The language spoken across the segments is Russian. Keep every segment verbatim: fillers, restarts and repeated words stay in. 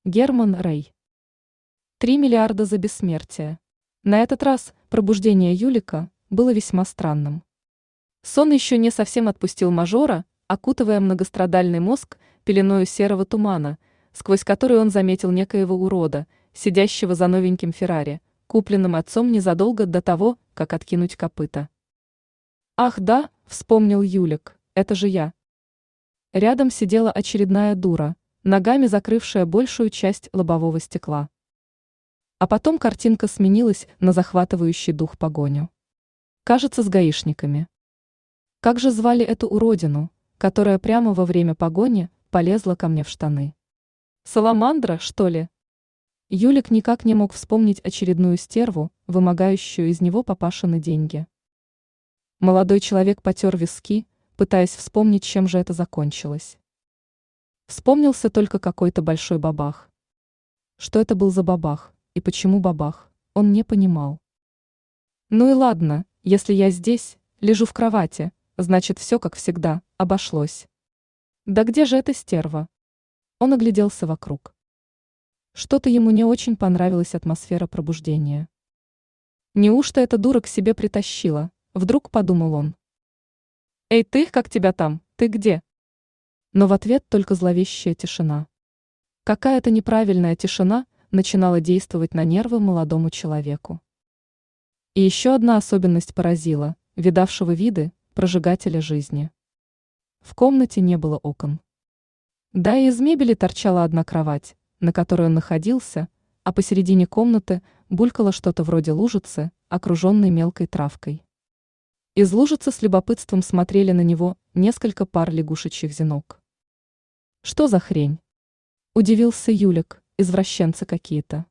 Герман Рей. Три миллиарда за бессмертие. На этот раз пробуждение Юлика было весьма странным. Сон еще не совсем отпустил мажора, окутывая многострадальный мозг пеленою серого тумана, сквозь который он заметил некоего урода, сидящего за новеньким Феррари, купленным отцом незадолго до того, как откинуть копыта. «Ах да», — вспомнил Юлик, — «это же я». Рядом сидела очередная дура, ногами закрывшая большую часть лобового стекла. А потом картинка сменилась на захватывающий дух погоню. Кажется, с гаишниками. Как же звали эту уродину, которая прямо во время погони полезла ко мне в штаны? Саламандра, что ли? Юлик никак не мог вспомнить очередную стерву, вымогающую из него папашины деньги. Молодой человек потер виски, пытаясь вспомнить, чем же это закончилось. Вспомнился только какой-то большой бабах. Что это был за бабах, и почему бабах, он не понимал. Ну и ладно, если я здесь, лежу в кровати, значит все как всегда, обошлось. Да где же эта стерва? Он огляделся вокруг. Что-то ему не очень понравилась атмосфера пробуждения. Неужто эта дура к себе притащила, вдруг подумал он. «Эй ты, как тебя там, ты где?» Но в ответ только зловещая тишина. Какая-то неправильная тишина начинала действовать на нервы молодому человеку. И еще одна особенность поразила, видавшего виды, прожигателя жизни. В комнате не было окон. Да и из мебели торчала одна кровать, на которой он находился, а посередине комнаты булькало что-то вроде лужицы, окруженной мелкой травкой. Из лужицы с любопытством смотрели на него несколько пар лягушечьих зенок. «Что за хрень?» – удивился Юлик, извращенцы какие-то.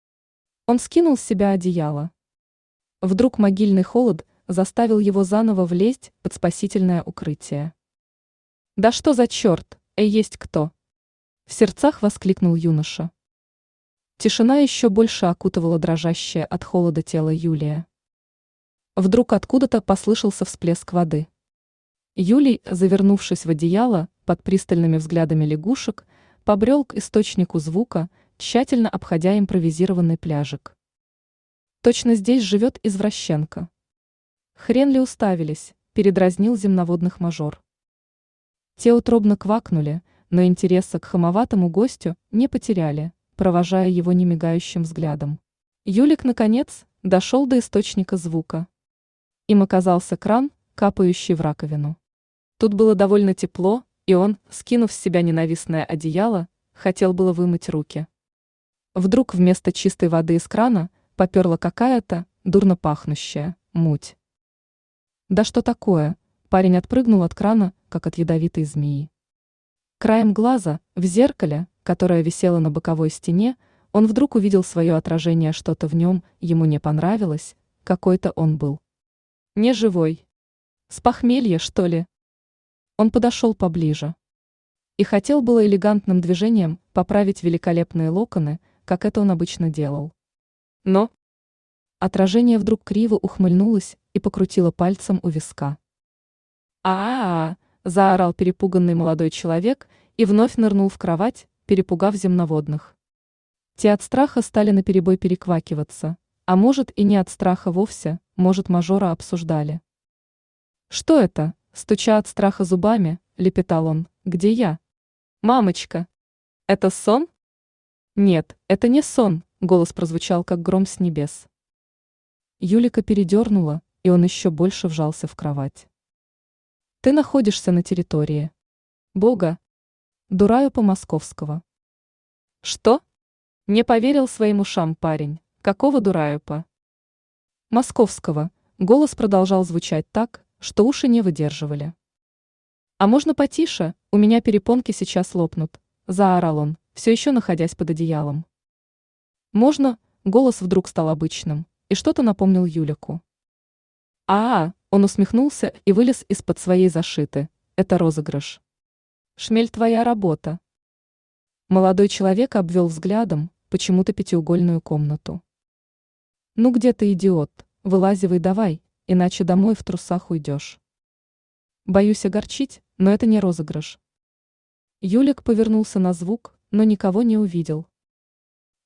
Он скинул с себя одеяло. Вдруг могильный холод заставил его заново влезть под спасительное укрытие. «Да что за черт, эй, есть кто?» – в сердцах воскликнул юноша. Тишина еще больше окутывала дрожащее от холода тело Юлия. Вдруг откуда-то послышался всплеск воды. Юлий, завернувшись в одеяло под пристальными взглядами лягушек, побрел к источнику звука, тщательно обходя импровизированный пляжик. Точно здесь живет извращенка. Хрен ли уставились, передразнил земноводных мажор. Те утробно квакнули, но интереса к хамоватому гостю не потеряли, провожая его немигающим взглядом. Юлик, наконец, дошел до источника звука. Им оказался кран, капающий в раковину. Тут было довольно тепло, и он, скинув с себя ненавистное одеяло, хотел было вымыть руки. Вдруг вместо чистой воды из крана поперла какая-то, дурно пахнущая, муть. Да что такое? Парень отпрыгнул от крана, как от ядовитой змеи. Краем глаза, в зеркале, которое висело на боковой стене, он вдруг увидел свое отражение, что-то в нем ему не понравилось, какой-то он был. Не живой. С похмелья, что ли? Он подошел поближе. И хотел было элегантным движением поправить великолепные локоны, как это он обычно делал. Но отражение вдруг криво ухмыльнулось и покрутило пальцем у виска. «А-а-а!» – заорал перепуганный молодой человек и вновь нырнул в кровать, перепугав земноводных. Те от страха стали наперебой переквакиваться, а может и не от страха вовсе, может мажора обсуждали. «Что это?» – стуча от страха зубами, лепетал он. «Где я?» «Мамочка! Это сон?» «Нет, это не сон», – голос прозвучал как гром с небес. Юлика передернула, и он еще больше вжался в кровать. «Ты находишься на территории Бога, дураю по-московскому». «Что?» – не поверил своим ушам парень. «Какого дураю-по?» «Московского», – голос продолжал звучать так, что уши не выдерживали. «А можно потише? У меня перепонки сейчас лопнут», – заорал он, все еще находясь под одеялом. «Можно?» – голос вдруг стал обычным, и что-то напомнил Юлику. «А-а!» – он усмехнулся и вылез из-под своей зашиты. «Это розыгрыш. Шмель, твоя работа». Молодой человек обвел взглядом почему-то пятиугольную комнату. «Ну где ты, идиот? Вылазивай давай, иначе домой в трусах уйдешь». «Боюсь огорчить, но это не розыгрыш». Юлик повернулся на звук, но никого не увидел.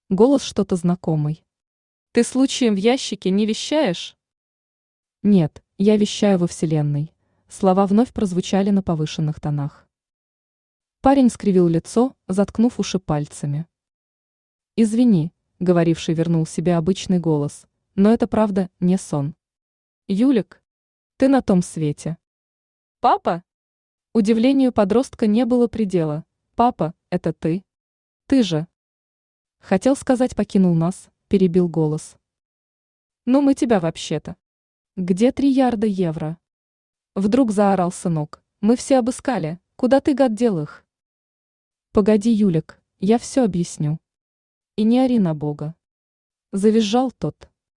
Голос что-то знакомый. Ты случаем в ящике не вещаешь? Нет, я вещаю во Вселенной. Слова вновь прозвучали на повышенных тонах. Парень скривил лицо, заткнув уши пальцами. «Извини», — говоривший вернул себе обычный голос, «но это правда не сон. Юлик, ты на том свете». «Папа?» Удивлению подростка не было предела. «Папа, это ты? Ты же...» Хотел сказать «покинул нас», перебил голос. «Ну мы тебя вообще-то». «Где три ярда евро?» Вдруг заорал сынок. «Мы все обыскали. Куда ты, гад, дел их?» «Погоди, Юлик, я все объясню». «И не ори на Бога». Завизжал тот.